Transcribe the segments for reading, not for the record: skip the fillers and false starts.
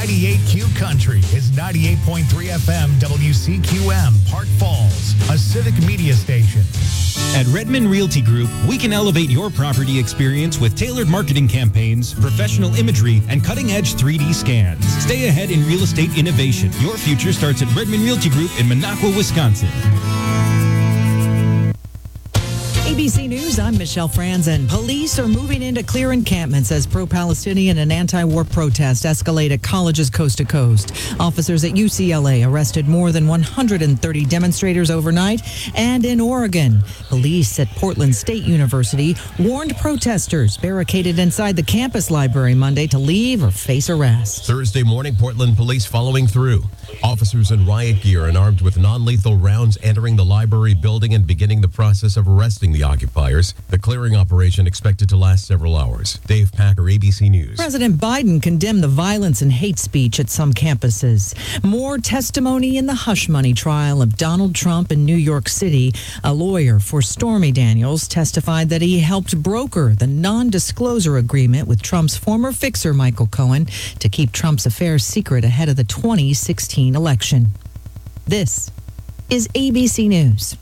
98Q Country is 98.3 FM WCQM, Park Falls, a Civic Media station. At Redmond Realty Group, we can elevate your property experience with tailored marketing campaigns, professional imagery, and cutting-edge 3D scans. Stay ahead in real estate innovation. Your future starts at Redmond Realty Group in Minocqua, Wisconsin. ABC News, I'm Michelle Franzen. Police are moving in to clear encampments as pro-Palestinian and anti-war protests escalate at colleges coast to coast. Officers at UCLA arrested more than 130 demonstrators overnight. And in Oregon, police at Portland State University warned protesters barricaded inside the campus library Monday to leave or face arrest. Thursday morning, Portland police following through. Officers in riot gear and armed with non-lethal rounds entering the library building and beginning the process of arresting the occupiers. The clearing operation expected to last several hours. Dave Packer, ABC News. President Biden condemned the violence and hate speech at some campuses. More testimony in the hush money trial of Donald Trump in New York City. A lawyer for Stormy Daniels testified that he helped broker the non-disclosure agreement with Trump's former fixer, Michael Cohen, to keep Trump's affairs secret ahead of the 2016 election. This is ABC News.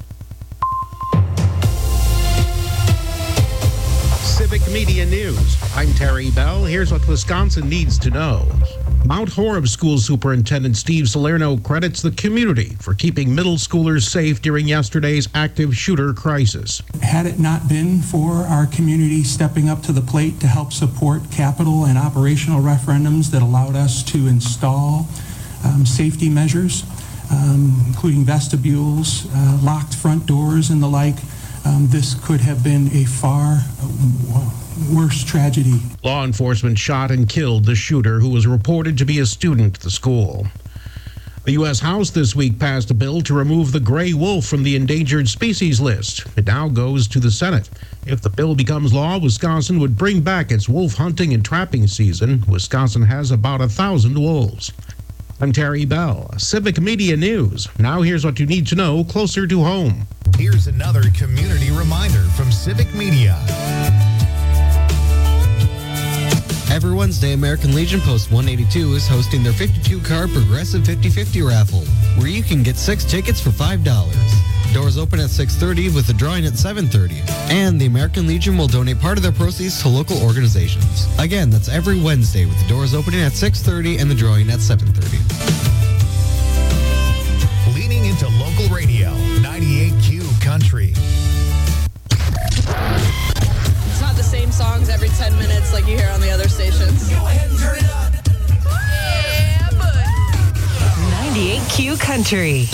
Civic Media News. I'm Terry Bell. Here's what Wisconsin needs to know. Mount Horeb School Superintendent Steve Salerno credits the community for keeping middle schoolers safe during yesterday's active shooter crisis. Had it not been for our community stepping up to the plate to help support capital and operational referendums that allowed us to install safety measures, including vestibules, locked front doors, and the like, this could have been a far worse tragedy. Law enforcement shot and killed the shooter, who was reported to be a student at the school. The U.S. House this week passed a bill to remove the gray wolf from the endangered species list. It now goes to the Senate. If the bill becomes law, Wisconsin would bring back its wolf hunting and trapping season. Wisconsin has about 1,000 wolves. I'm Terry Bell, Civic Media News. Now here's what you need to know closer to home. Here's another community reminder from Civic Media. Every Wednesday, American Legion Post 182 is hosting their 52-car Progressive 50/50 raffle, where you can get 6 tickets for $5. Doors open at 6:30 with the drawing at 7:30. And the American Legion will donate part of their proceeds to local organizations. Again, that's every Wednesday with the doors opening at 6:30 and the drawing at 7:30. Leaning into local radio, 98Q Country. It's not the same songs every 10 minutes like you hear on the other stations. Go ahead and turn it up. Yeah, but 98Q Country.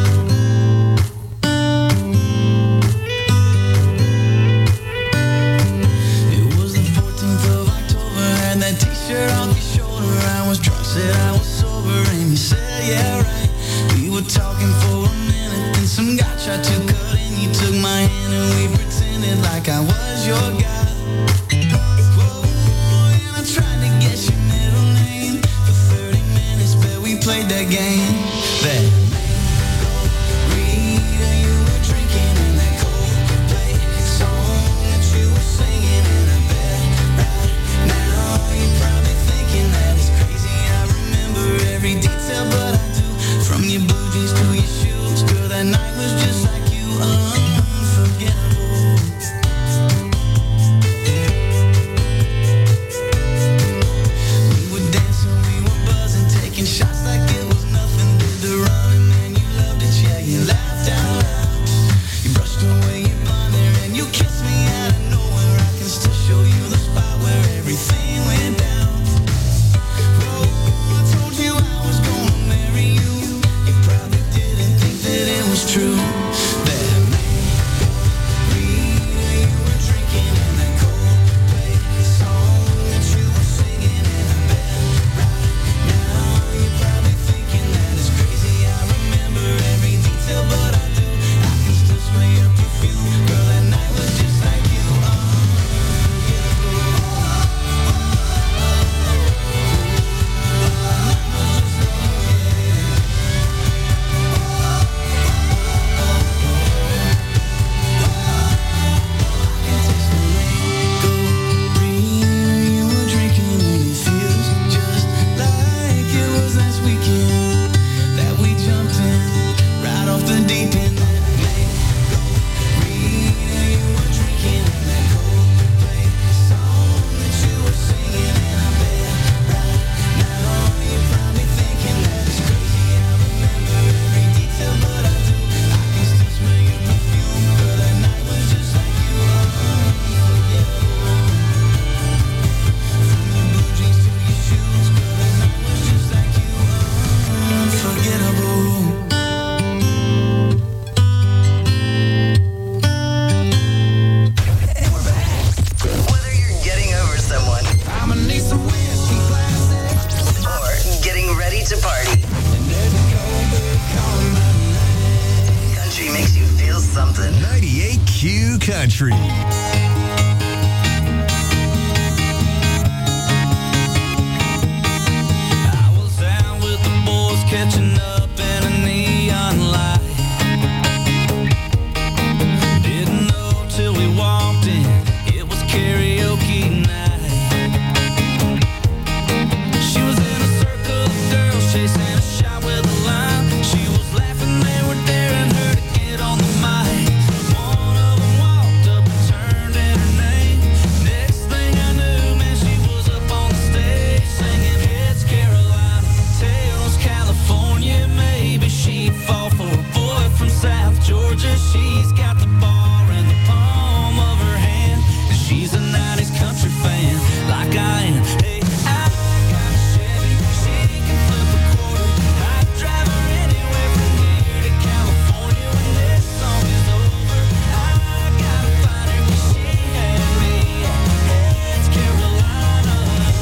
That t-shirt off your shoulder, I was drunk, said I was sober, and you said, yeah, right. We were talking for a minute, then some guy tried to cut in. You took my hand and we pretended like I was your guy. Whoa, and I tried to guess your middle name. For 30 minutes, but we played that game. That Rita, you were drinking in that Coldplay song that you were singing, and I bet right now you're probably thinking that it's crazy. I remember every detail, but I do. From your blue jeans to your shoes, girl, that night was just like you, unforgettable. We were dancing, we were buzzing, taking shots like it was nothing. Did the running to party. Country makes you feel something. 98Q Country. I was out with the boys catching up in a neon light. Didn't know till we walked in, it was karaoke night. She was in a circle of girls chasing a shot with a line. She was laughing, they were daring her to get on the mic. One of them walked up and turned in her name. Next thing I knew, man, she was up on the stage singing Heads Carolina, Tails California. Maybe she'd fall for a boy from South Georgia. She's got the bar in the palm of her hand, and she's a 90s country fan like I am. Hey, I got a Chevy, she can flip a quarter. I'd drive her anywhere from here to California when this song is over. I gotta find her 'cause she had me at Heads Carolina.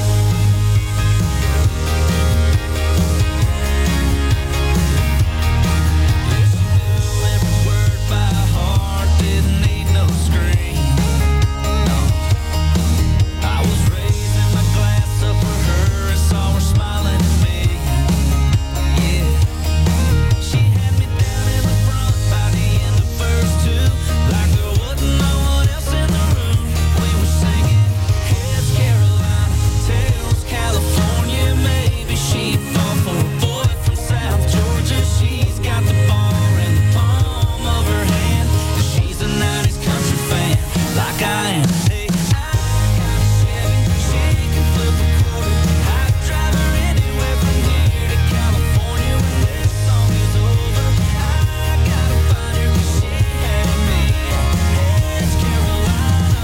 Every word by heart, didn't need no screen. No, I was raising my glass up for her and saw her smiling at me. Yeah, she had me down in the front by the end of verse 2, like there wasn't no one else in the room. We were singing Heads Carolina, Tails California. Maybe she'd fall for a boy from South Georgia. She's got the bar in the palm of her hand, and she's a 90s country fan like I am. Hey, I got a Chevy, she can flip a quarter. I'd drive her anywhere from here to California when this song is over. I gotta find her 'cause she had me at Heads Carolina.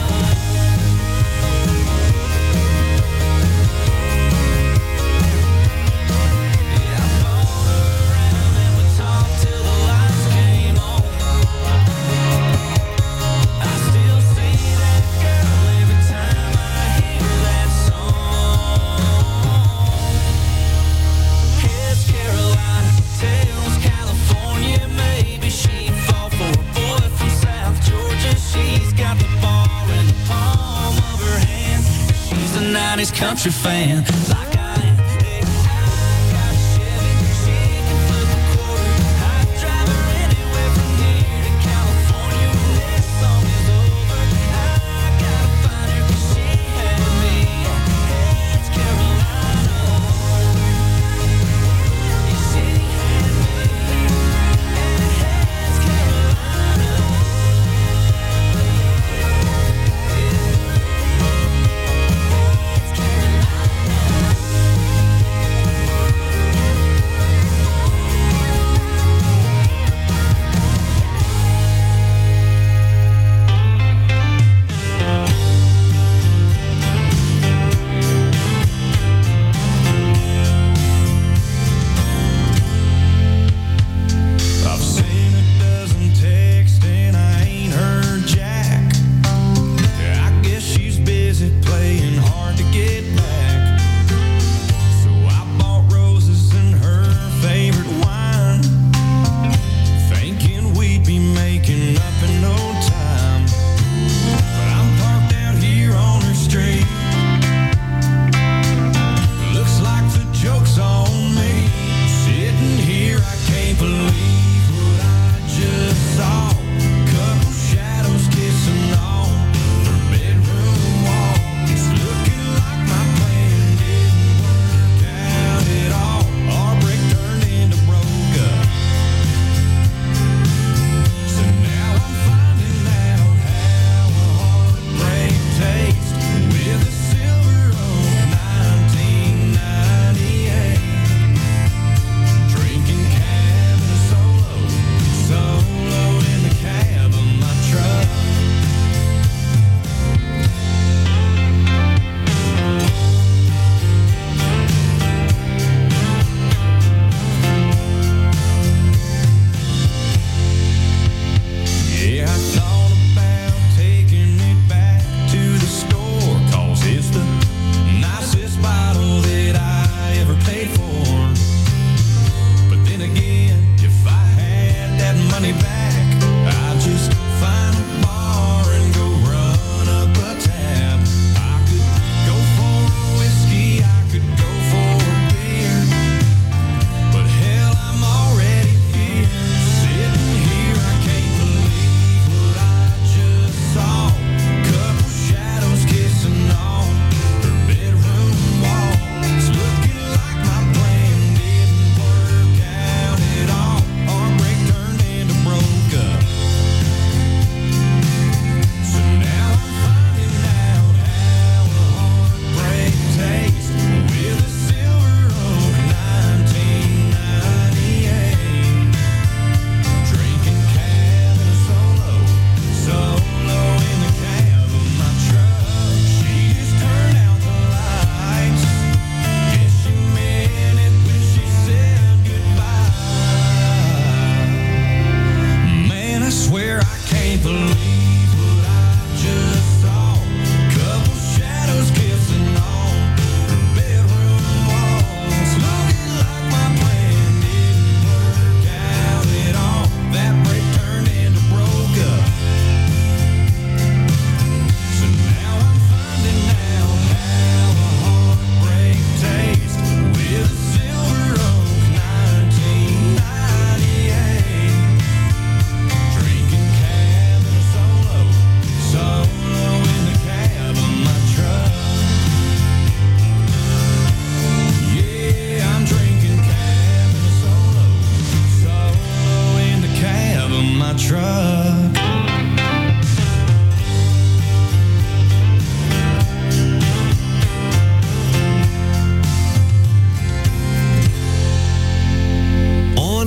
Yeah, I followed her around and we talked till the lights came on. I still see that girl every time I hear that song. Heads Carolina, Tails California. Maybe she'd fall for a boy from South Georgia. She's got the bar in the palm of her hand. She's a 90s country fan like I am. Hey, I got a Chevy, she can flip a quarter. I'd drive her anywhere from here to California when this song is over. I gotta find her 'cause she had me at Heads Carolina. Yeah, she had me at Heads Carolina. Heads Carolina.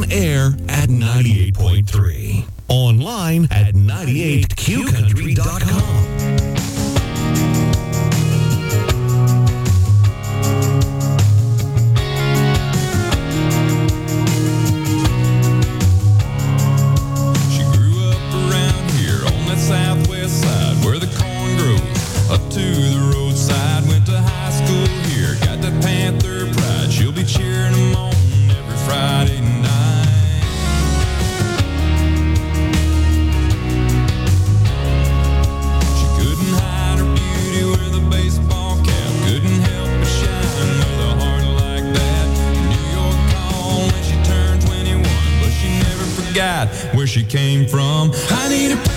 air at 98.3. Online at 98qcountry.com. Southwest side where the corn grows, up to the roadside, went to high school here, got that Panther pride, she'll be cheering them on every Friday night. She couldn't hide her beauty with a baseball cap, couldn't help but shine with a heart like that. New York called when she turned 21, but she never forgot where she came from. I need a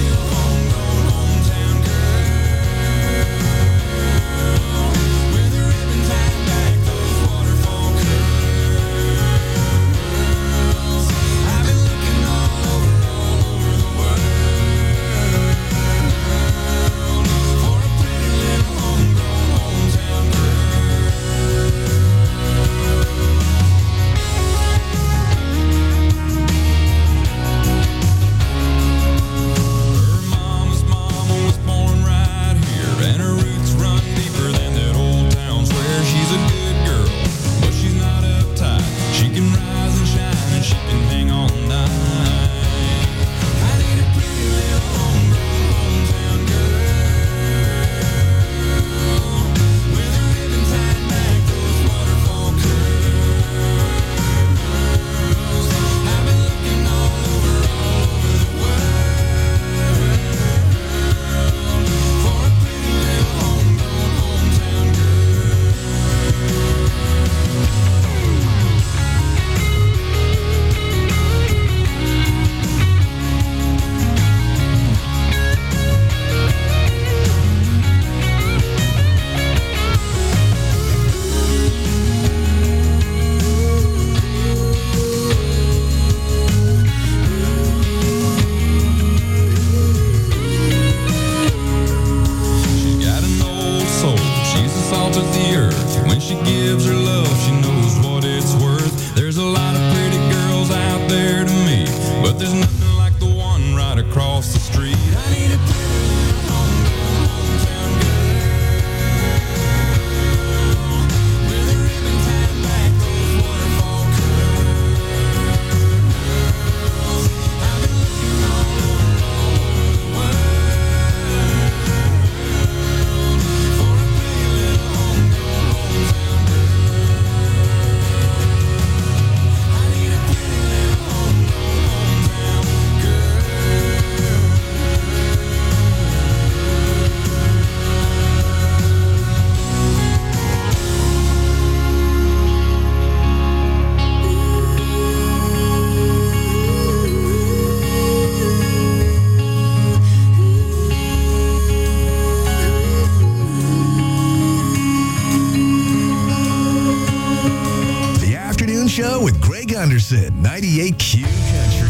Show with Greg Anderson, 98Q Country.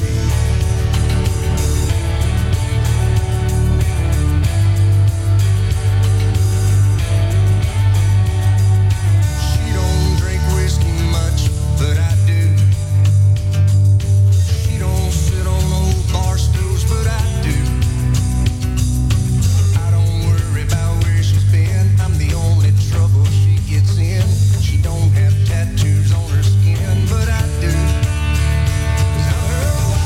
Tattoos on her skin, but I do. 'Cause I'm her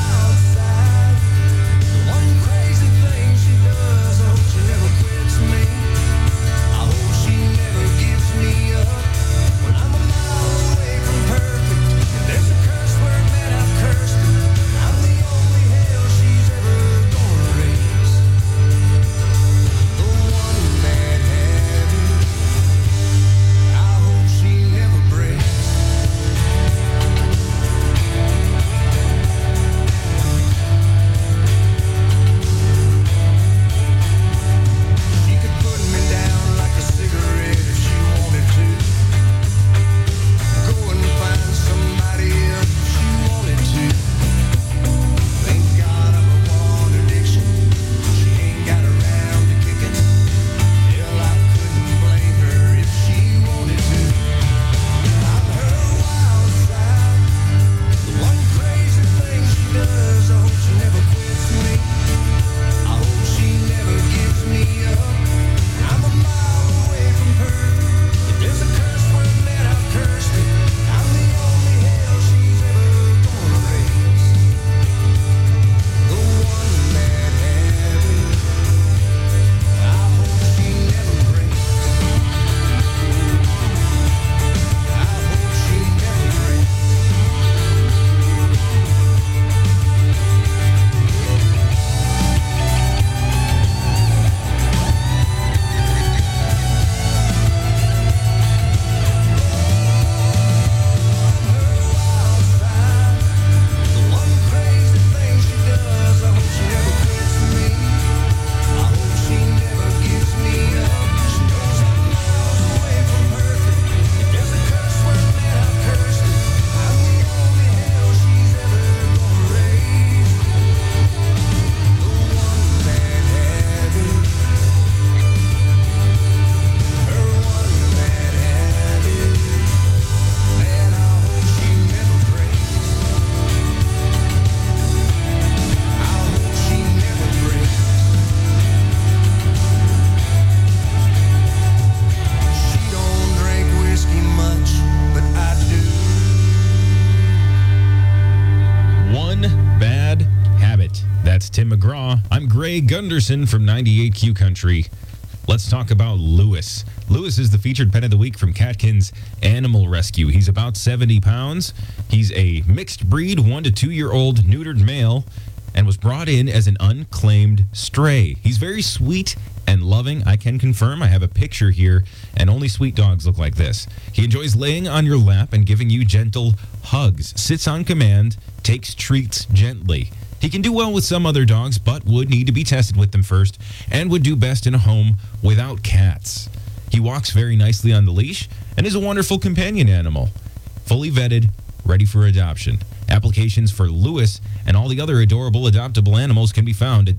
It's Tim McGraw. I'm Greg Gunderson from 98Q Country. Let's talk about Lewis. Lewis is the featured pet of the week from Catkins Animal Rescue. He's about 70 pounds. He's a mixed breed, 1 to 2 year old neutered male, and was brought in as an unclaimed stray. He's very sweet and loving. I can confirm. I have a picture here, and only sweet dogs look like this. He enjoys laying on your lap and giving you gentle hugs, sits on command, takes treats gently. He can do well with some other dogs, but would need to be tested with them first, and would do best in a home without cats. He walks very nicely on the leash and is a wonderful companion animal. Fully vetted, ready for adoption. Applications for Lewis and all the other adorable adoptable animals can be found at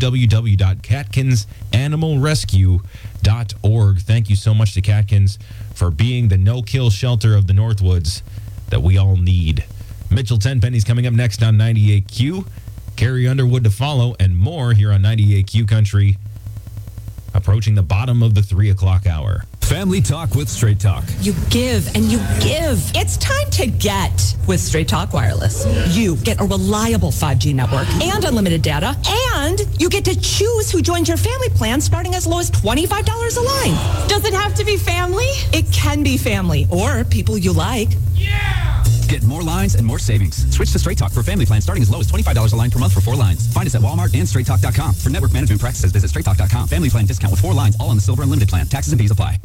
www.catkinsanimalrescue.org. Thank you so much to Catkins for being the no-kill shelter of the Northwoods that we all need. Mitchell Tenpenny's coming up next on 98Q. Carrie Underwood to follow, and more here on 98Q Country, approaching the bottom of the 3 o'clock hour. Family Talk with Straight Talk. You give and you give. It's time to get with Straight Talk Wireless. You get a reliable 5G network and unlimited data, and you get to choose who joins your family plan starting as low as $25 a line. Does it have to be family? It can be family or people you like. Get more lines and more savings. Switch to Straight Talk for family plan starting as low as $25 a line per month for 4 lines. Find us at Walmart and StraightTalk.com. For network management practices, visit StraightTalk.com. Family plan discount with 4 lines, all on the Silver Unlimited plan. Taxes and fees apply.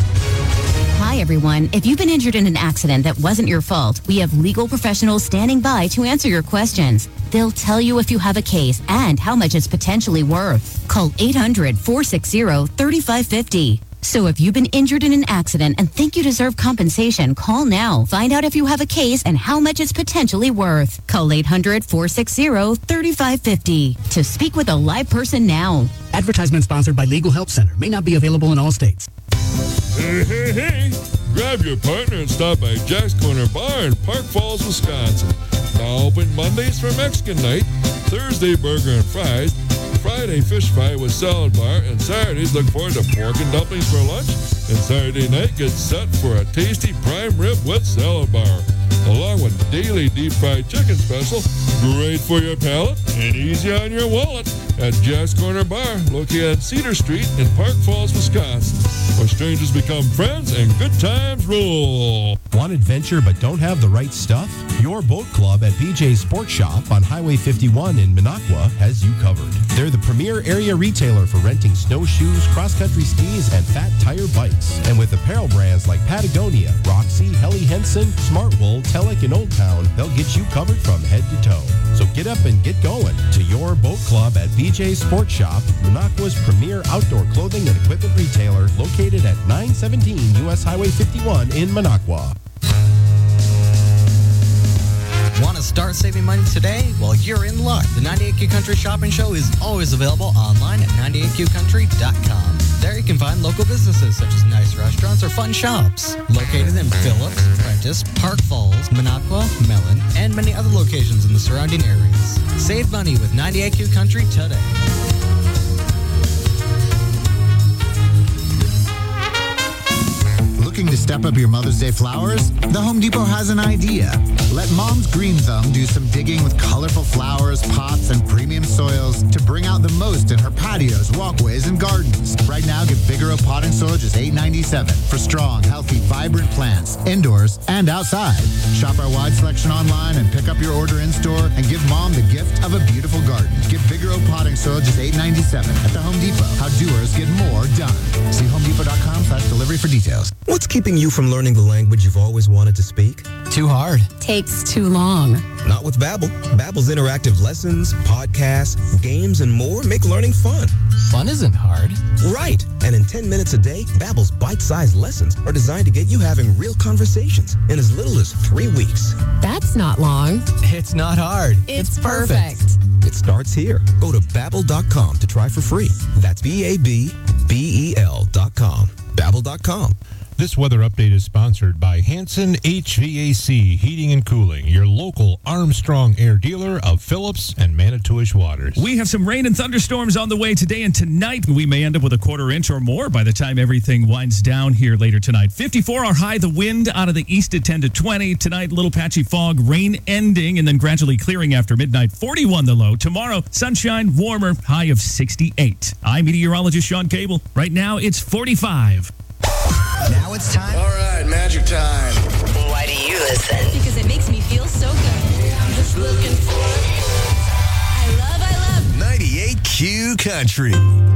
Hi, everyone. If you've been injured in an accident that wasn't your fault, we have legal professionals standing by to answer your questions. They'll tell you if you have a case and how much it's potentially worth. Call 800-460-3550. So if you've been injured in an accident and think you deserve compensation, call now. Find out if you have a case and how much it's potentially worth. Call 800-460-3550 to speak with a live person now. Advertisement sponsored by Legal Help Center. May not be available in all states. Hey, hey, hey. Grab your partner and stop by Jack's Corner Bar in Park Falls, Wisconsin. Now open Mondays for Mexican night, Thursday burger and fries, Friday fish fry with salad bar, and Saturdays look forward to pork and dumplings for lunch, and Saturday night gets set for a tasty prime rib with salad bar, along with daily deep fried chicken special, great for your palate and easy on your wallet, at Jack's Corner Bar, located on Cedar Street in Park Falls, Wisconsin, where strangers become friends and good times rule. Want adventure but don't have the right stuff? Your boat club at BJ's Sport Shop on Highway 51 in Minocqua has you covered. They're the premier area retailer for renting snowshoes, cross-country skis, and fat tire bikes. And with apparel brands like Patagonia, Roxy, Helly Hansen, Smartwool, Telek, and Old Town, they'll get you covered from head to toe. So get up and get going to your boat club at BJ's Sport Shop, Minocqua's premier outdoor clothing and equipment retailer, located at 917 U.S. Highway 51 in Minocqua. Want to start saving money today? Well, you're in luck. The 98Q Country Shopping Show is always available online at 98QCountry.com. There you can find local businesses such as nice restaurants or fun shops. Located in Phillips, Prentice, Park Falls, Minocqua, Mellon, and many other locations in the surrounding areas. Save money with 98Q Country today. Looking to step up your Mother's Day flowers? The Home Depot has an idea. Let Mom's Green Thumb do some digging with colorful flowers, pots, and premium soils to bring out the most in her patios, walkways, and gardens. Right now, get Vigoro potting soil just $8.97 for strong, healthy, vibrant plants, indoors and outside. Shop our wide selection online and pick up your order in-store and give Mom the gift of a beautiful garden. Get Vigoro potting soil just $8.97 at the Home Depot. How doers get more done. See HomeDepot.com/delivery for details. What's keeping you from learning the language you've always wanted to speak? Too hard. Takes too long. Not with Babbel. Babbel's interactive lessons, podcasts, games, and more make learning fun. Fun isn't hard. Right. And in 10 minutes a day, Babbel's bite-sized lessons are designed to get you having real conversations in as little as 3 weeks. That's not long. It's not hard. It's perfect. It starts here. Go to Babbel.com to try for free. That's Babbel.com. Babbel.com. This weather update is sponsored by Hanson HVAC Heating and Cooling, your local Armstrong Air dealer of Phillips and Manitowish Waters. We have some rain and thunderstorms on the way today and tonight. We may end up with a quarter inch or more by the time everything winds down here later tonight. 54 our high, the wind out of the east at 10 to 20. Tonight, little patchy fog, rain ending and then gradually clearing after midnight. 41 the low. Tomorrow, sunshine, warmer, high of 68. I'm meteorologist Sean Cable. Right now, it's 45. Now it's time. All right, magic time. Why do you listen? Because it makes me feel so good. I'm just looking for it. I love 98Q Country.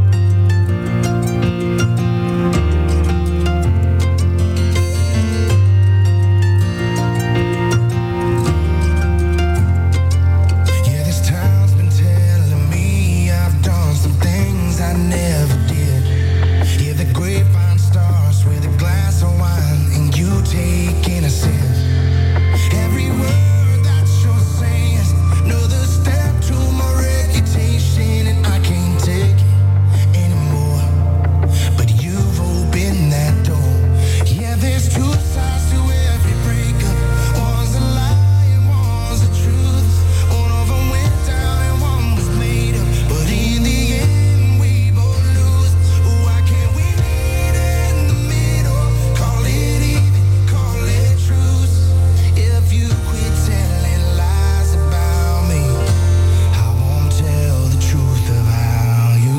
Yeah, this town's been telling me I've done some things I never did. Yeah, the grapevine starts with a glass of wine and you taking a sip. Every word that you're saying is another step to my reputation, and I can't take it anymore. But you've opened that door. Yeah, there's two sides to every breakup. One's a lie and one's the truth. One of them went down and one was made up. But in the end, we both lose. Why can't we meet in the middle? Call it even, call it truth. If you quit telling lies about me, I won't tell the truth about you.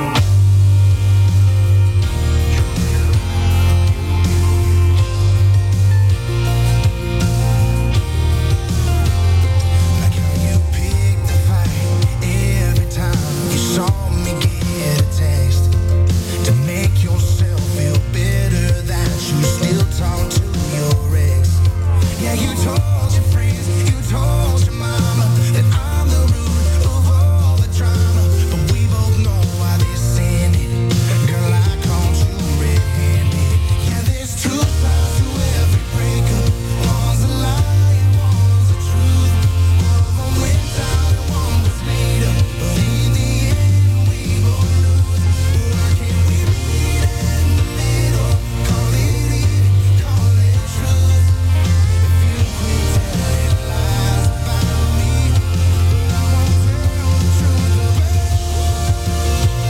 Like how you picked a fight every time you saw me get a text to make yourself feel better that you still talk to your ex. Yeah, you told your friends, you told your mama that I'm the root of all the drama. But we both know why this ended. Girl, I caught you red-handed. Yeah, there's two sides to every breakup. One's a lie and one's the truth. One of them went down and one was made up. But in the end, we both lose. Why can't we meet in the middle? Call it even, call it truth. If you quit telling lies about me, I won't tell the truth about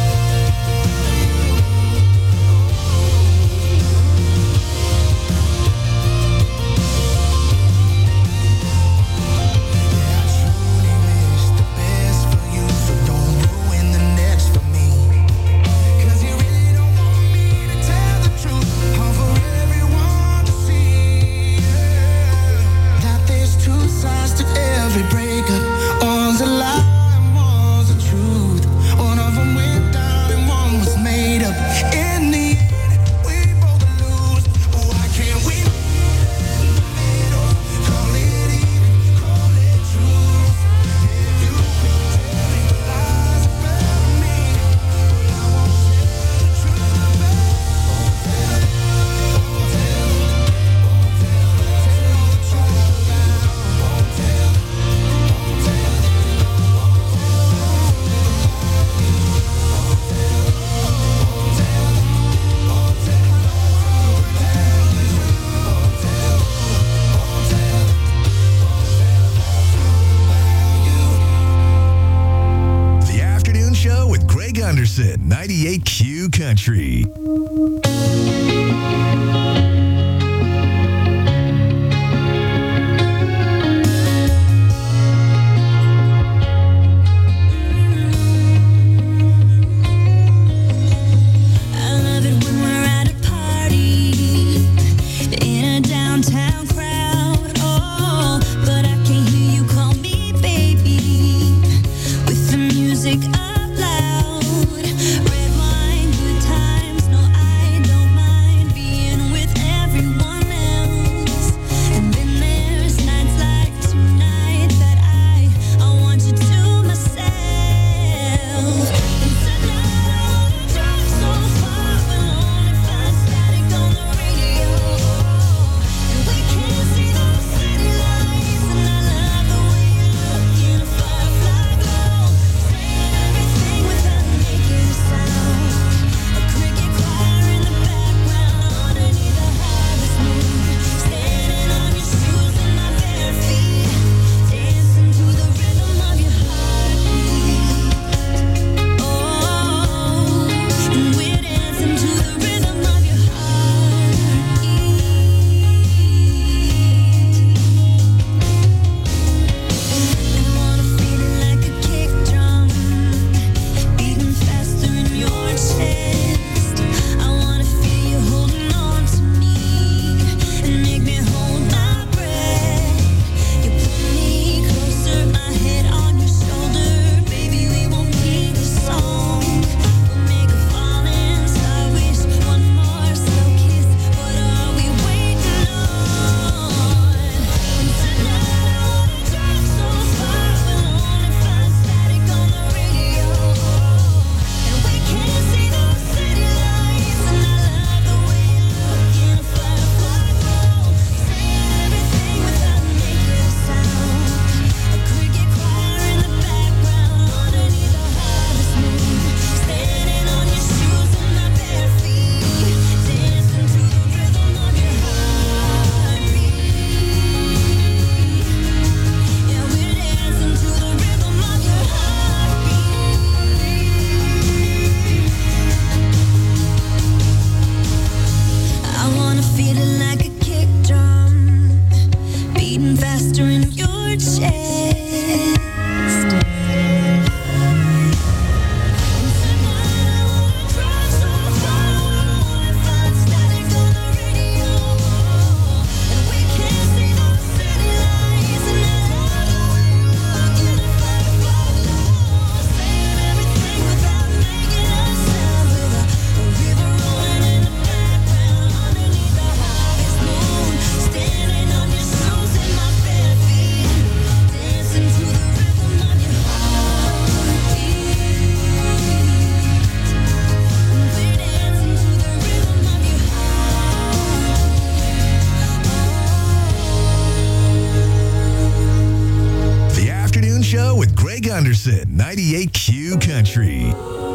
Yeah, I truly wish the best for you, so don't ruin the next for me. 'Cause you really don't want me to tell the truth, or for everyone to see. That there's two sides to every breakup. One's a lie and one's the truth. One of them went down and one was made up. In the end, we both lose. Why can't we meet in the middle? Call it even, call it truth. If you quit telling lies about me, I won't tell the truth about you. Won't tell the truth about. Won't tell. The Afternoon Show with Greg Anderson, 98Q Country. I love it when we're at a party in a downtown crowd. Oh, but I can't hear you call me baby with the music up loud. Red wine, good times, no Show with Greg Anderson, 98Q Country.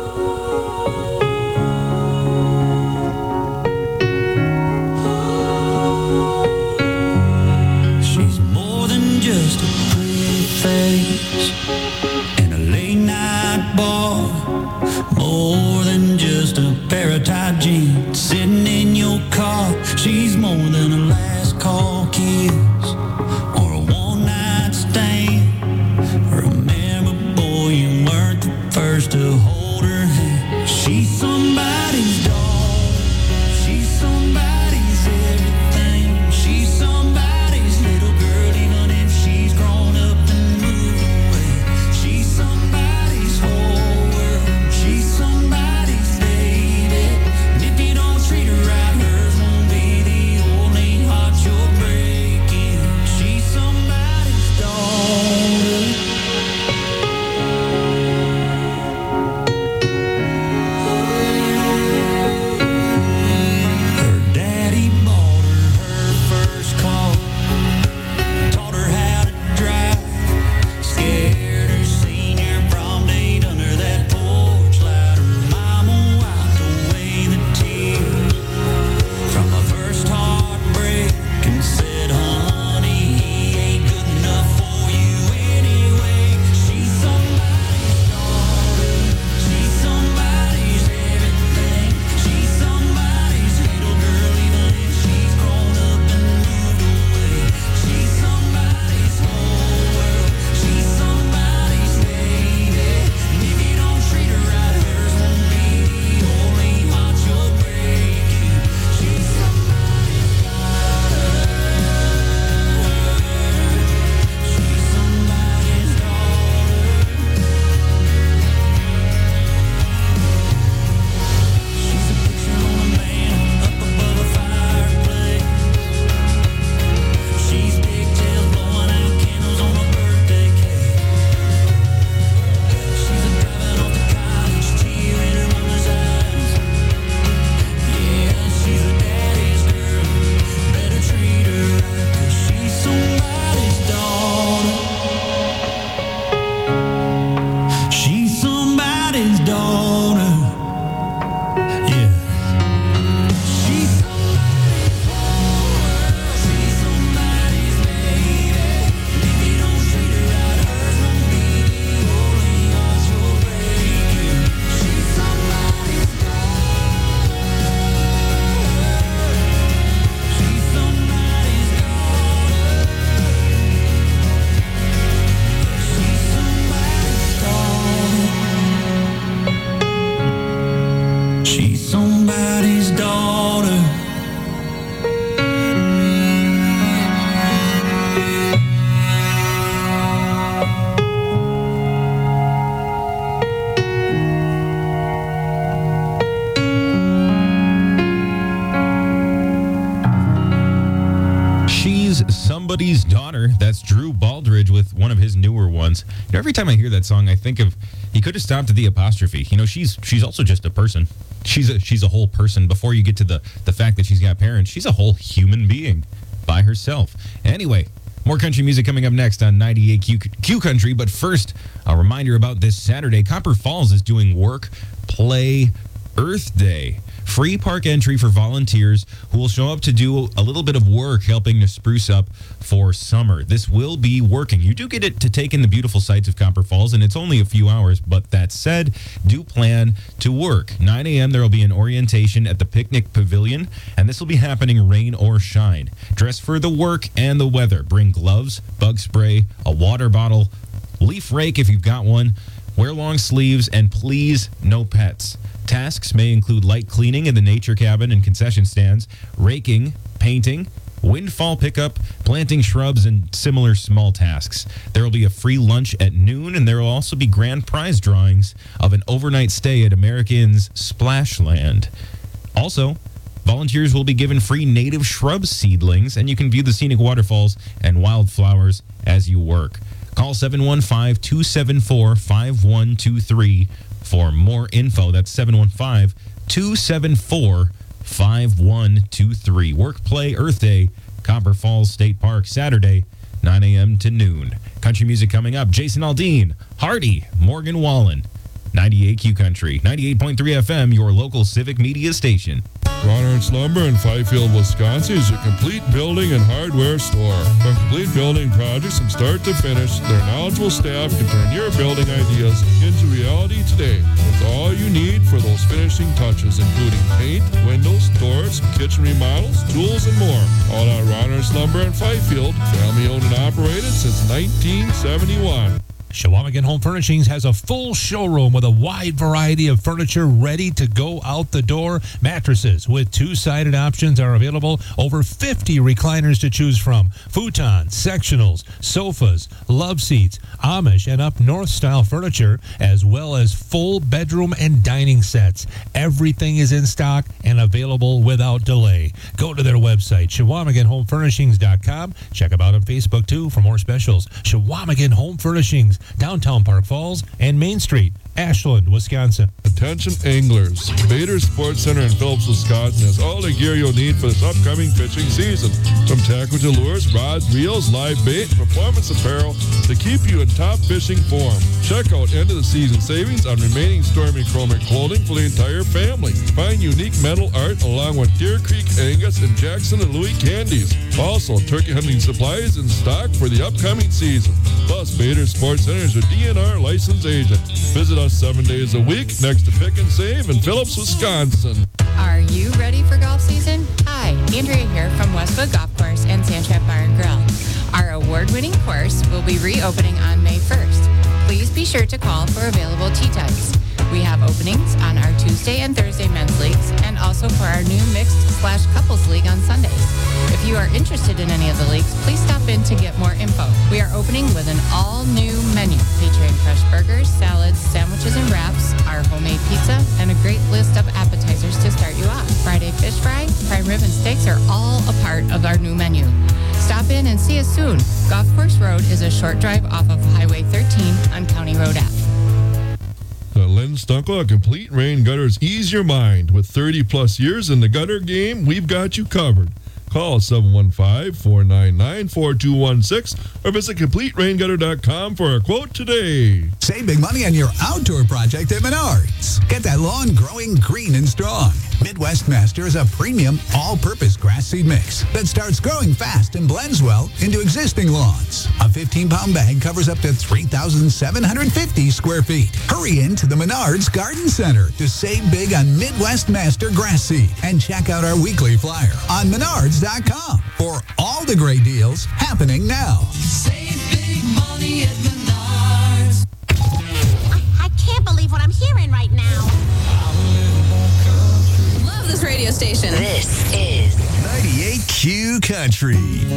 She's more than just a pretty face in a late night bar, more than just a pair of tight jeans sitting in your car. She's more than a last call kiss or a one night stand. Remember, boy, you weren't the first to hold her hand. She's somebody's daughter. She's somebody's everything. She's somebody's little girl, even if she's grown up and moved away. She's somebody's whole world. She's somebody's baby. And if you don't treat her right, hers won't be the only heart you're breaking. She's somebody's daughter. Her daddy bought her first car, taught her how to drive, scared her senior prom date under that porch light. Her mama wiped away the tears from her first heartbreak and said, honey, he ain't good enough for you anyway. She's somebody's daughter. She's somebody's everything. She's somebody's little girl, even if she's grown up and moved away. She's somebody's whole world. She's somebody's baby. And if you don't treat her right, hers won't be the only heart you're breaking. She's somebody's daughter. She's somebody's daughter. She's a picture on a man up above a fireplace. She's pigtails blowing out candles on a birthday cake. She's a driving off to college, tear in her mama's eyes. Yeah, she's a daddy's girl. Better treat her right, 'cause she's somebody's daughter. She's somebody's daughter. Yeah. She's somebody's whole world. She's somebody's baby. And if you don't treat her right, hers won't be the only heart you're breaking. She's somebody's daughter. She's somebody's daughter. She's somebody's daughter. She's somebody's daughter. She's Somebody's Daughter. That's Drew Baldridge with one of his newer ones. You know, every time I hear that song, I think of he could have stopped at the apostrophe. You know, she's also just a person. She's a whole person. Before you get to the fact that she's got parents, she's a whole human being by herself. Anyway, more country music coming up next on 98Q Country. But first, a reminder about this Saturday. Copper Falls is doing Work, Play, Earth Day. Free park entry for volunteers who will show up to do a little bit of work helping to spruce up for summer. This will be working. You do get to take in the beautiful sights of Copper Falls, and it's only a few hours. But that said, do plan to work. 9 a.m. there will be an orientation at the Picnic Pavilion, and this will be happening rain or shine. Dress for the work and the weather. Bring gloves, bug spray, a water bottle, leaf rake if you've got one. Wear long sleeves, and please, no pets. Tasks may include light cleaning in the nature cabin and concession stands, raking, painting, windfall pickup, planting shrubs, and similar small tasks. There will be a free lunch at noon, and there will also be grand prize drawings of an overnight stay at American's Splashland. Also, volunteers will be given free native shrub seedlings, and you can view the scenic waterfalls and wildflowers as you work. Call 715-274-5123 for more info. That's 715-274-5123. Work, Play, Earth Day, Copper Falls State Park, Saturday, 9 a.m. to noon. Country music coming up. Jason Aldean, Hardy, Morgan Wallen. 98Q Country, 98.3 FM, your local civic media station. Ronard's Lumber in Fifield, Wisconsin is a complete building and hardware store. From complete building projects from start to finish, their knowledgeable staff can turn your building ideas into reality today with all you need for those finishing touches, including paint, windows, doors, kitchen remodels, tools, and more. All at Ronard's Lumber in Fifield, family owned and operated since 1971. Shawamigan Home Furnishings has a full showroom with a wide variety of furniture ready to go out the door. Mattresses with two-sided options are available. Over 50 recliners to choose from. Futons, sectionals, sofas, love seats, Amish and up north style furniture, as well as full bedroom and dining sets. Everything is in stock and available without delay. Go to their website, ShawamiganHomeFurnishings.com. Check them out on Facebook too for more specials. Shawamigan Home Furnishings, downtown Park Falls and Main Street, Ashland, Wisconsin. Attention anglers. Bader Sports Center in Phillips, Wisconsin has all the gear you'll need for this upcoming fishing season. From tackle to lures, rods, reels, live bait, performance apparel to keep you in top fishing form. Check out end of the season savings on remaining Stormy Chromic clothing for the entire family. Find unique metal art along with Deer Creek Angus and Jackson and Louis candies. Also, turkey hunting supplies in stock for the upcoming season. Plus, Bader Sports Center is a DNR licensed agent. Visit us 7 days a week next to Pick and Save in Phillips, Wisconsin. Are you ready for golf season? Hi, Andrea here from Westwood Golf Course and Sandtrap Bar and Grill. Our award-winning course will be reopening on May 1st. Please be sure to call for available tee times. We have openings on our Tuesday and Thursday men's leagues and also for our new mixed/couples league on Sundays. If you are interested in any of the leagues, please stop in to get more info. We are opening with an all-new menu featuring fresh burgers, salads, sandwiches and wraps, our homemade pizza, and a great list of appetizers to start you off. Friday fish fry, prime rib, and steaks are all a part of our new menu. Stop in and see us soon. Golf Course Road is a short drive off of Highway 13 on County Road Ave. Lynn Stunkel, Complete Rain Gutters, ease your mind. With 30-plus years in the gutter game, we've got you covered. Call 715-499-4216 or visit CompleteRainGutter.com for a quote today. Save big money on your outdoor project at Menards. Get that lawn growing green and strong. Midwest Master is a premium all-purpose grass seed mix that starts growing fast and blends well into existing lawns. A 15-pound bag covers up to 3,750 square feet. Hurry into the Menards Garden Center to save big on Midwest Master grass seed and check out our weekly flyer on Menards.com for all the great deals happening now. Save big money at Menards. I can't believe what I'm hearing right now. Love this radio station. This is 98Q Country.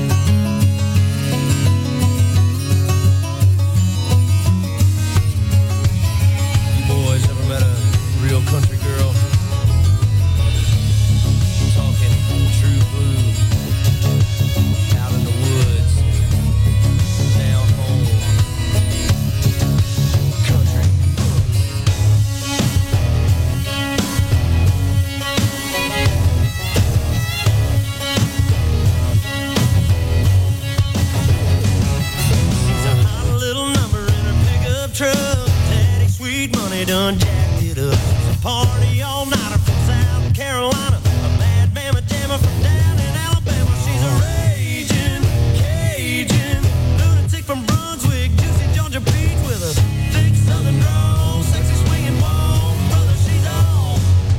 You boys ever met a real country girl? Talking true blue, out in the woods, down home, country. She's a hot little number in her pickup truck. Daddy Sweet Money done jacked it up. It's a party all nighter from South Carolina. A bad mama jammer from down in Alabama. She's a raging Cajun lunatic from Brunswick, juicy Georgia Peach with a thick southern drawl, sexy swinging wall. Brother, she's all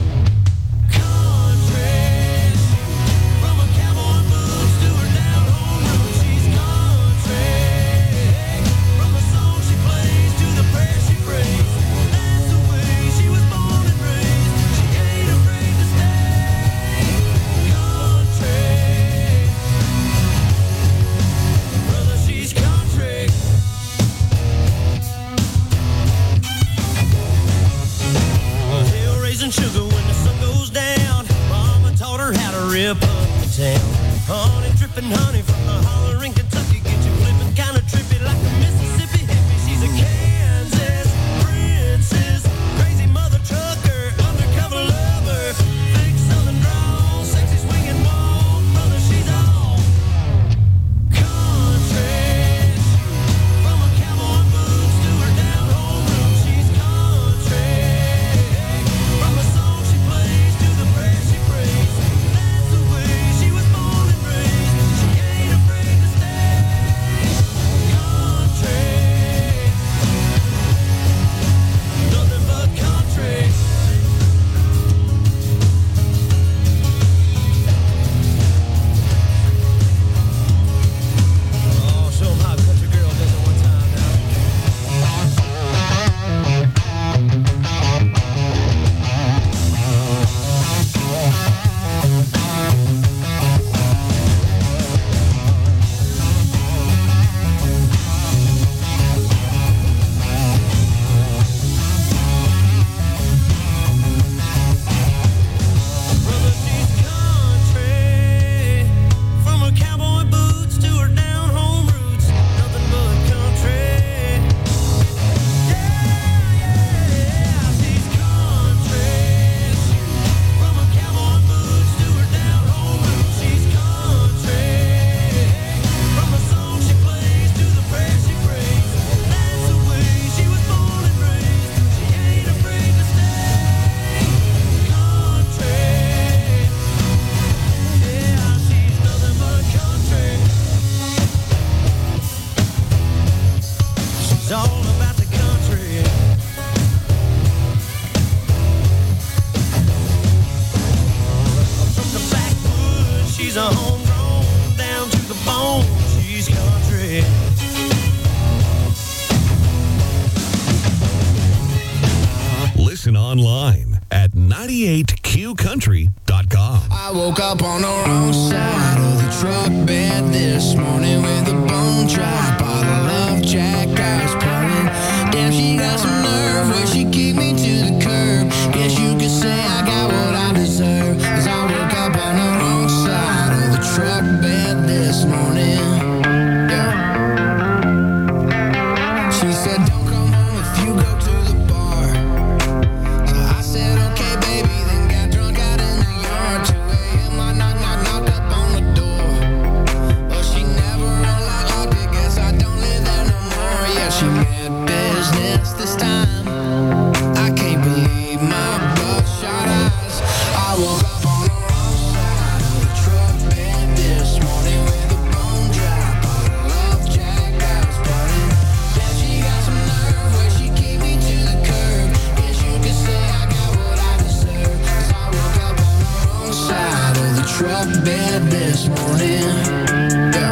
country. From her cowboy boots to her down home roots, she's country. From the song she plays to the prayer she prays, that's the way she was born and raised. She ain't afraid to stay country. Brother, she's country. A hill raising sugar when the sun goes down. Mama taught her how to rip up the town. Honey dripping honey from the holler in Kentucky. Get you flipping kind of trippy like a Mississippi hippie. She's a Kansas princess, crazy mother trucker, undercover lover, thick southern drawl, sexy swinging walk. Brother, she's all country. From a all about the country. From the backwoods, she's a homegrown, down to the bone, she's country. Listen online at 98qcountry.com. I woke up on the wrong side of the truck bed this morning with a bone dry bottle of Jack Ice pouring. Damn, she got some nerve where she kicked me to the curb. Guess you could say I got what I deserve, 'cause I woke up on the wrong side of the truck bed this morning. Yeah. She said, don't come home if you go to the bar. So I said, okay, baby, then got drunk out in the yard. 2 a.m. I knocked up on the door. But she never unlocked it, guess I don't live there no more. Yeah, she meant business this time. I can't believe my bloodshot eyes. I woke up on the wrong side of the truck bed this morning with a bone dry bottle of Jack Ice burning. Yeah, she got some nerve where she kicked me to the curb. Guess you could say I got what I deserve, 'cause I woke up on the wrong side of the truck bed this morning. Yeah.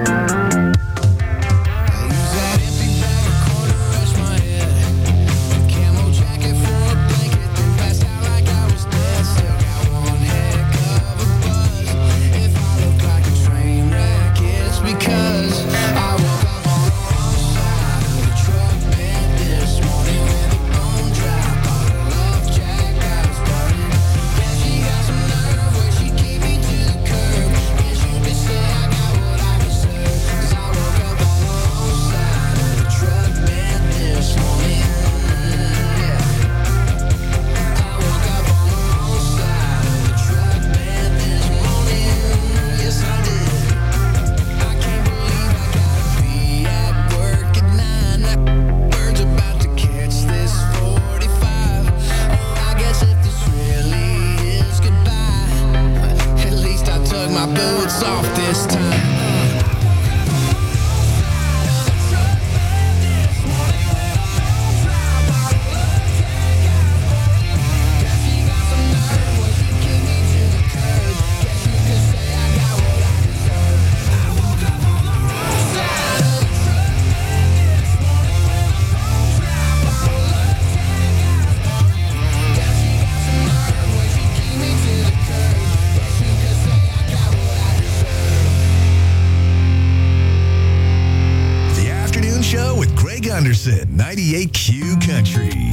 I use that empty bag of corn to rest my head. Camo jacket for a blanket, then passed out like I was dead. Still got one heck of a buzz. If I look like a train wreck, it's because I woke up on the wrong side of the truck bed this morning with a bone dry bottle of Jack Ice burning. Yeah, she got some nerve where she kicked me to the curb. Guess you could say I got what I deserve, 'cause I woke up on the wrong side of the truck bed this morning. Yeah. I woke up on the wrong side of the truck bed this morning. Yes, I did. I can't believe I gotta be at work at 9. That bird's about to catch this 45. Oh, I guess if this really is goodbye, at least I took my boots off this time. The Afternoon Show with Greg Anderson, 98Q Country.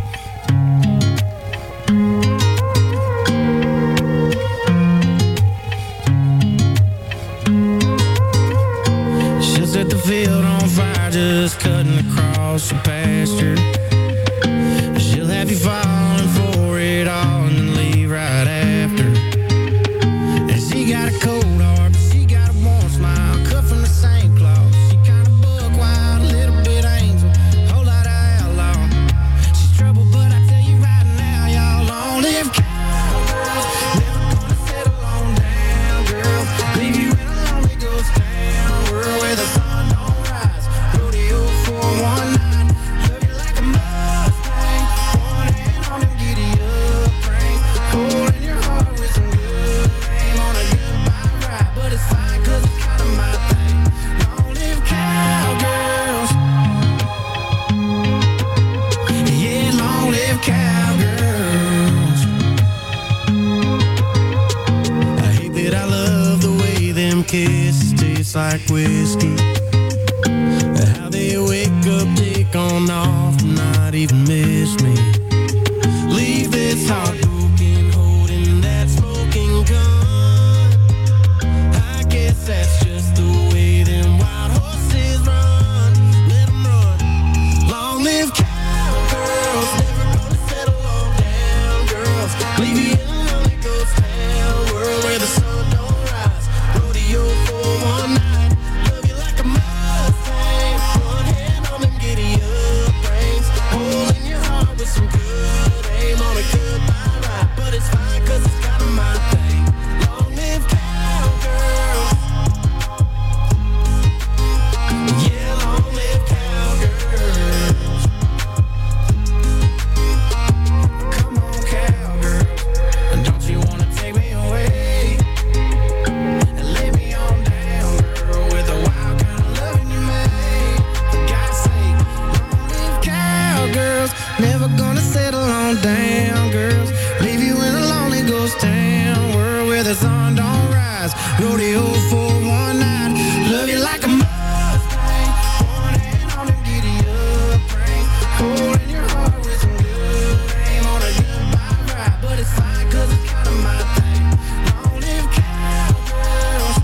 She'll set the field on fire just cutting across the pasture. She'll have you falling for it all and then leave right after. And she got a cold heart, but she got a warm smile, cut from the same cloth. She kind of buck wild, a little bit angel, whole lot of outlaw. She's trouble, but I tell you right now, y'all long live cowgirls. Never gonna settle on down, girl. Leave you in a lonely ghost town world where the sun don't rise. Rodeo for one night, love you like a Mustang. One hand on them giddy up ring, hole in your heart with some good aim on a goodbye ride. But it's fine 'cause it's kind of my thing. Long live cowgirls. Yeah, long live cowgirls. I hate that I love the way them kisses taste like whiskey. How they wake up, take on off, and not even miss me. Leave this heart broken, holding that smoking gun. I guess that's just the way them wild horses run. Let 'em run. Long live cowgirls, never gonna settle on down, girls. Leave you in a lonely ghost town world where the sun don't rise. Rodeo for one night, love you like a Mustang. One hand on them giddy up reins, hole in your heart with some good Never gonna settle on down, girls. Leave you in a lonely ghost town, world where the sun don't rise. Rodeo for one night. Love you like a Mustang, one hand on the giddy up reins, holding your heart with some good aim on a goodbye ride. But it's fine 'cause it's kind of my thing. Long live cowgirls.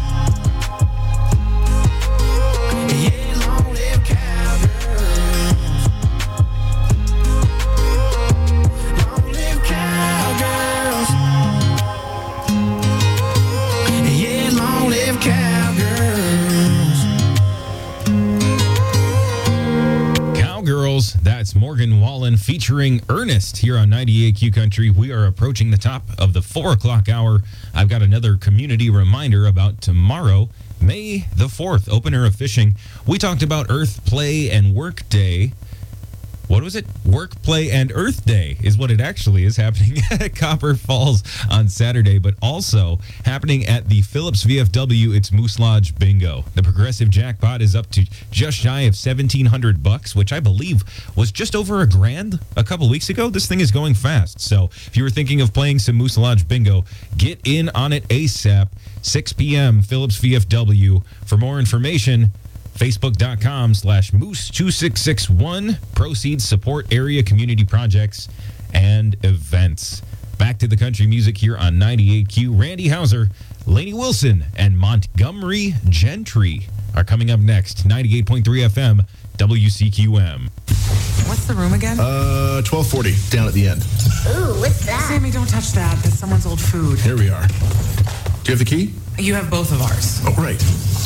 Yeah, long live cowgirls. Long live cowgirls. Yeah, long live cowgirls. Cowgirls, that's Morgan Wallen featuring Ernest here on 98Q Country. We are approaching the top of the 4 o'clock hour. I've got another community reminder about tomorrow, May the 4th, open air of fishing. We talked about Earth, Play, and Work Day. What was it? Work, Play, and Earth Day is what it actually is, happening at Copper Falls on Saturday, but also happening at the Phillips VFW. It's Moose Lodge Bingo. The progressive jackpot is up to just shy of $1,700, which I believe was just over $1,000 a couple weeks ago. This thing is going fast. So if you were thinking of playing some Moose Lodge Bingo, get in on it ASAP. 6 p.m. Phillips VFW. For more information, Facebook.com/Moose2661. Proceeds support area community projects and events. Back to the country music here on 98Q. Randy Houser, Lainey Wilson, and Montgomery Gentry are coming up next. 98.3 FM, WCQM. What's the room again? 1240, down at the end. Ooh, what's that? Sammy, don't touch that. That's someone's old food. Here we are. Do you have the key? You have both of ours. Oh, right.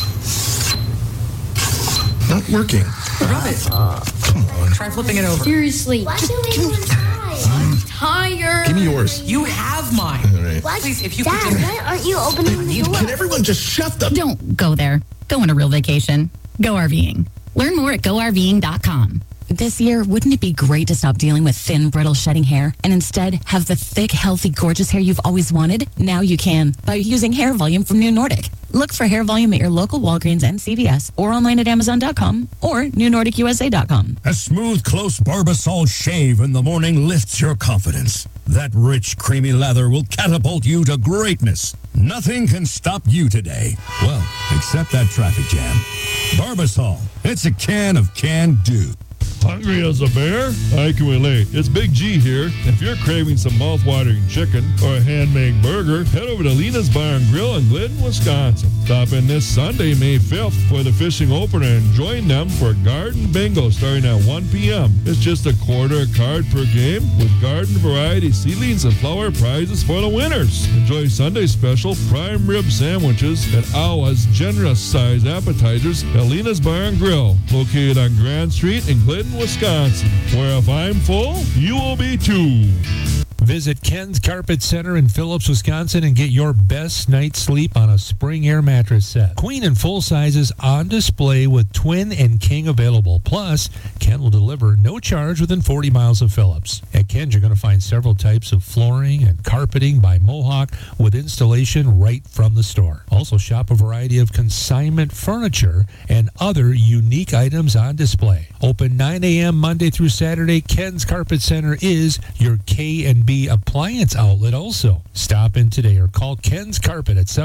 Not working. Rub it. Come on. Try flipping it over. Seriously. Why do we I'm tired. Give me yours. You have mine. All right. What? Please, if you Dad, could why aren't you opening the door? Can everyone just shut the... Don't go there. Go on a real vacation. Go RVing. Learn more at GoRVing.com. This year, wouldn't it be great to stop dealing with thin, brittle, shedding hair and instead have the thick, healthy, gorgeous hair you've always wanted? Now you can by using Hair Volume from New Nordic. Look for Hair Volume at your local Walgreens and CVS or online at Amazon.com or NewNordicUSA.com. A smooth, close Barbasol shave in the morning lifts your confidence. That rich, creamy lather will catapult you to greatness. Nothing can stop you today. Well, except that traffic jam. Barbasol. It's a can of can-do. Hungry as a bear? I can relate. It's Big G here. If you're craving some mouth-watering chicken or a handmade burger, head over to Lena's Bar and Grill in Glidden, Wisconsin. Stop in this Sunday, May 5th, for the fishing opener and join them for Garden Bingo starting at 1 p.m. It's just a quarter card per game with garden variety seedlings and flower prizes for the winners. Enjoy Sunday special prime rib sandwiches and Awa's generous size appetizers at Lena's Bar and Grill, located on Grand Street in Glidden, Wisconsin, where if I'm full, you will be too. Visit Ken's Carpet Center in Phillips, Wisconsin and get your best night's sleep on a Spring Air mattress set. Queen and full sizes on display with twin and king available. Plus, Ken will deliver no charge within 40 miles of Phillips. At Ken's, you're going to find several types of flooring and carpeting by Mohawk with installation right from the store. Also, shop a variety of consignment furniture and other unique items on display. Open 9 a.m. Monday through Saturday. Ken's Carpet Center is your K&B appliance outlet also. Stop in today or call Ken's Carpet at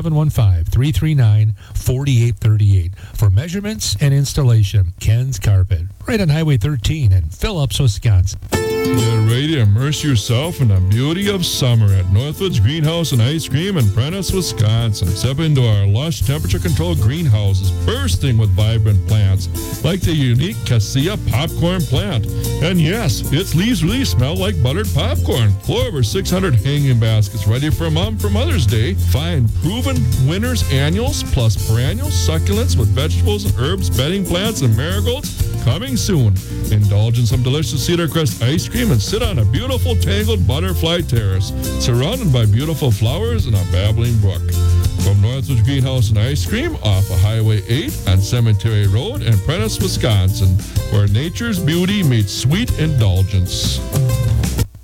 715-339-4838 for measurements and installation. Ken's Carpet, right on Highway 13 in Phillips, Wisconsin. Get ready to immerse yourself in the beauty of summer at Northwoods Greenhouse and Ice Cream in Prentice, Wisconsin. Step into our lush temperature-controlled greenhouses bursting with vibrant plants like the unique Cassia popcorn plant. And yes, its leaves really smell like buttered popcorn. Over 600 hanging baskets ready for Mom for Mother's Day. Find proven winners annuals plus perennials, succulents with vegetables and herbs, bedding plants, and marigolds coming soon. Indulge in some delicious Cedar Crest ice cream and sit on a beautiful tangled butterfly terrace surrounded by beautiful flowers and a babbling brook. From Northwoods Greenhouse and Ice Cream off of Highway 8 on Cemetery Road in Prentice, Wisconsin, where nature's beauty meets sweet indulgence.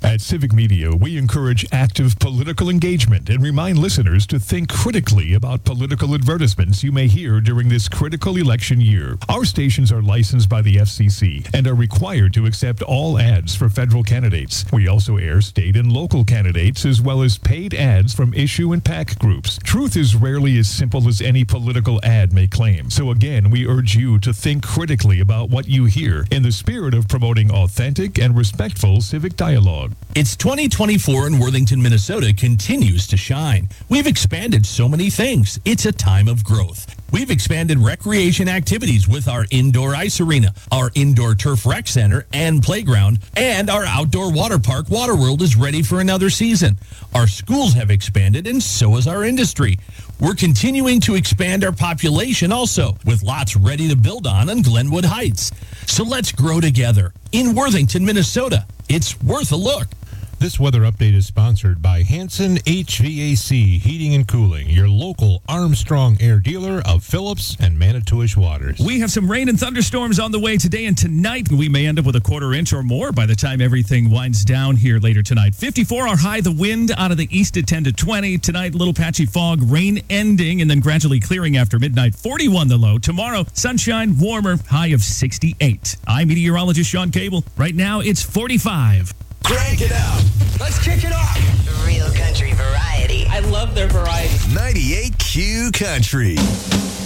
At Civic Media, we encourage active political engagement and remind listeners to think critically about political advertisements you may hear during this critical election year. Our stations are licensed by the FCC and are required to accept all ads for federal candidates. We also air state and local candidates as well as paid ads from issue and PAC groups. Truth is rarely as simple as any political ad may claim. So again, we urge you to think critically about what you hear in the spirit of promoting authentic and respectful civic dialogue. It's 2024 and Worthington, Minnesota continues to shine. We've expanded so many things. It's a time of growth. We've expanded recreation activities with our indoor ice arena, our indoor turf rec center and playground, and our outdoor water park, Waterworld, is ready for another season. Our schools have expanded, and so has our industry. We're continuing to expand our population also, with lots ready to build on Glenwood Heights. So let's grow together. In Worthington, Minnesota, it's worth a look. This weather update is sponsored by Hanson HVAC Heating and Cooling, your local Armstrong Air dealer of Phillips and Manitowish Waters. We have some rain and thunderstorms on the way today and tonight. We may end up with a quarter inch or more by the time everything winds down here later tonight. 54 our high, the wind out of the east at 10 to 20. Tonight, little patchy fog, rain ending and then gradually clearing after midnight. 41 the low. Tomorrow, sunshine, warmer, high of 68. I'm meteorologist Sean Cable. Right now, it's 45. Crank it up. Let's kick it off. Real country variety. I love their variety. 98Q Country.